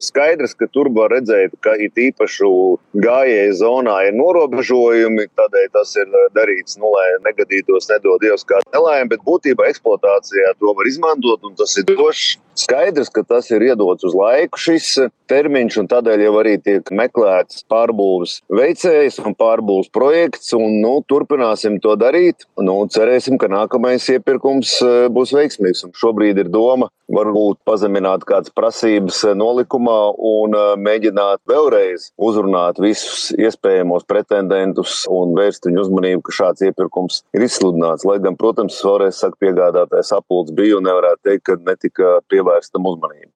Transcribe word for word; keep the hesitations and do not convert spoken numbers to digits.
Skaidrs, ka tur var redzēt, ka it īpašu gājēju zonā ir norobežojumi, tādēļ tas ir darīts, nu, lai negadītos, nedod Dievs kā nelaime, bet būtībā eksploatācijā to var izmantot, un tas ir drošs. Skaidrs, ka tas ir iedots uz laiku šis termiņš, un tādēļ jau arī tiek meklēts pārbūves veicējs un pārbūves projekts, un, nu, turpināsim to darīt. Nu, cerēsim, ka nākamais iepirkums būs veiksmīgs, un šobrīd ir doma varbūt pazemināt kādas prasības nolikumā un mēģināt vēlreiz uzrunāt visus iespējamos pretendentus un vērst viņu uzmanību, ka šāds iepirkums ir izsludināts. Lai gan, protams, vēlreiz saka, piegādātājs apulcs bija un nevarētu teikt, ka netika pievērsta uzmanība.